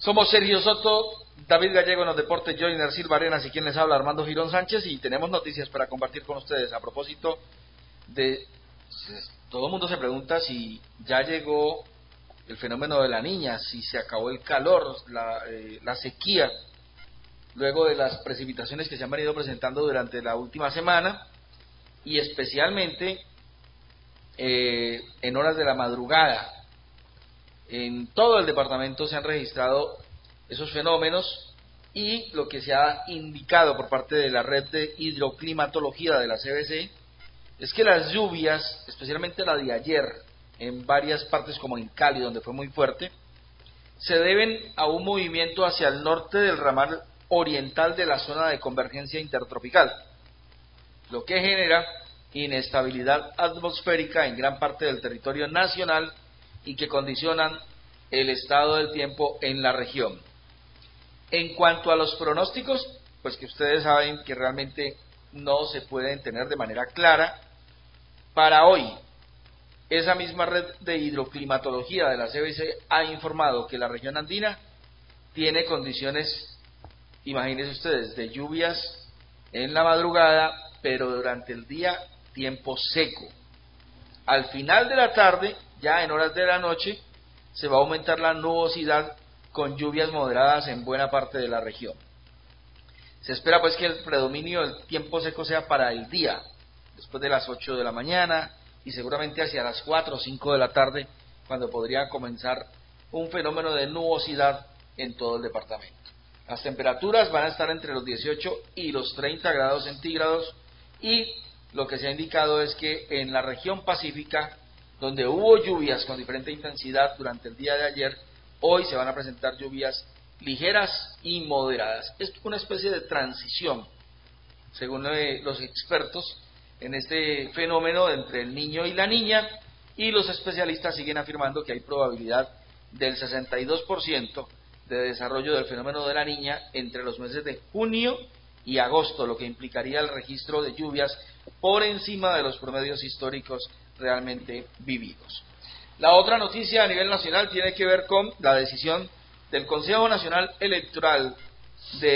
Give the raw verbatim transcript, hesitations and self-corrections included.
Somos Sergio Soto, David Gallego en los deportes, Joyner Silva Arenas y quien les habla, Armando Girón Sánchez, y tenemos noticias para compartir con ustedes a propósito de... Todo el mundo se pregunta si ya llegó el fenómeno de la niña, si se acabó el calor, la, eh, la sequía, luego de las precipitaciones que se han venido presentando durante la última semana, y especialmente eh, en horas de la madrugada. En todo el departamento se han registrado esos fenómenos, y lo que se ha indicado por parte de la red de hidroclimatología de la C B C es que las lluvias, especialmente la de ayer, en varias partes como en Cali, donde fue muy fuerte, se deben a un movimiento hacia el norte del ramal oriental de la zona de convergencia intertropical, lo que genera inestabilidad atmosférica en gran parte del territorio nacional y que condicionan el estado del tiempo en la región. En cuanto a los pronósticos, pues que ustedes saben que realmente no se pueden tener de manera clara, para hoy, esa misma red de hidroclimatología de la C B C ha informado que la región andina tiene condiciones, imagínense ustedes, de lluvias en la madrugada, pero durante el día tiempo seco. Al final de la tarde, ya en horas de la noche, se va a aumentar la nubosidad con lluvias moderadas en buena parte de la región. Se espera pues que el predominio del tiempo seco sea para el día, después de las ocho de la mañana y seguramente hacia las cuatro o cinco de la tarde, cuando podría comenzar un fenómeno de nubosidad en todo el departamento. Las temperaturas van a estar entre los dieciocho y los treinta grados centígrados, y lo que se ha indicado es que en la región pacífica, donde hubo lluvias con diferente intensidad durante el día de ayer, hoy se van a presentar lluvias ligeras y moderadas. Es una especie de transición, según eh, los expertos, en este fenómeno entre el niño y la niña, y los especialistas siguen afirmando que hay probabilidad del sesenta y dos por ciento de desarrollo del fenómeno de la niña entre los meses de junio y agosto, lo que implicaría el registro de lluvias por encima de los promedios históricos realmente vividos. La otra noticia a nivel nacional tiene que ver con la decisión del Consejo Nacional Electoral de